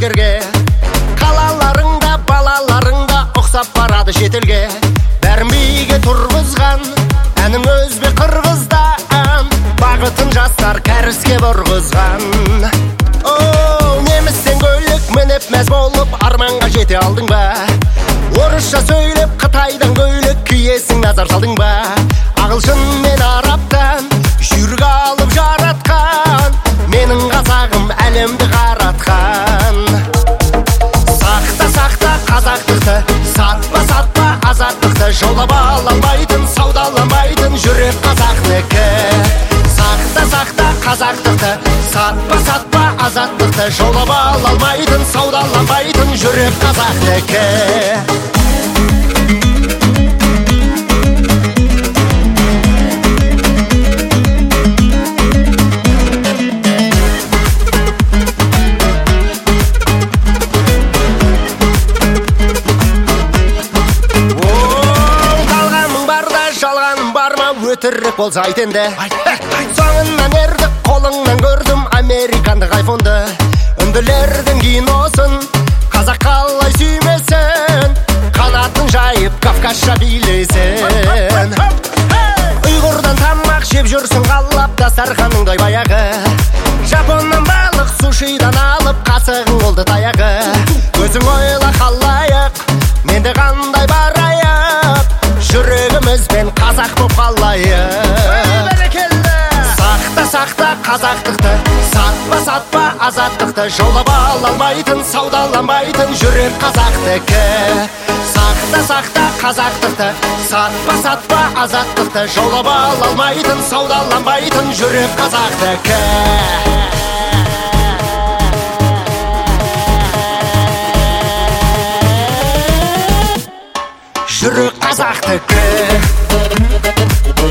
ілгерге. Қалаларыңда балаларыңда ұқсап барады шетелге. Бәрін биге тұрғызған әнің өзбек қырғыздан, бағытын жастар кәріске бұрғызған. Немістен көлік мініп мәз болып арманға жете алдың ба? Орысша сөйлеп Қытайдан көйлек киесің, назар салдың ба? Ағылшын мен арабтан жүрек алып жаратқан, менің қазағым әлемді қаратқан. Сақта қазақтықты, сатпа азаттықты, жаулап ала алмайтын, саудаланбайтын жүрек қазақтікі. Сақта қазақтықты, сатпа азаттықты, жаулап ала алмайтын, саудаланбайтын жүрек қазақтікі. Өтірік болса айт енді. Соңынан ердік, қолыңнан көрдім американдық айфонды. Үнділердің киносын қазақ қалай сүймесін, қанатын жайып кавказша билесін. Ұйғырдан тамақ жеп жүрсің қалап, дастарханыңдай баяғы. Жапоннан балық, сушидан алып, қасығың олды таяғы. Өзің ойла қалайық, менде қандай барайық, жүрегімізбен қазақ боп қалайық. Сақта қазақтықты, сатпа азаттықты, жаулап ала алмайтын, саудаланбайтын жүрек қазақтікі. Сақта қазақтықты, сатпа азаттықты, жаулап ала алмайтын, саудаланбайтын жүрек қазақтікі. Жүрек қазақтікі.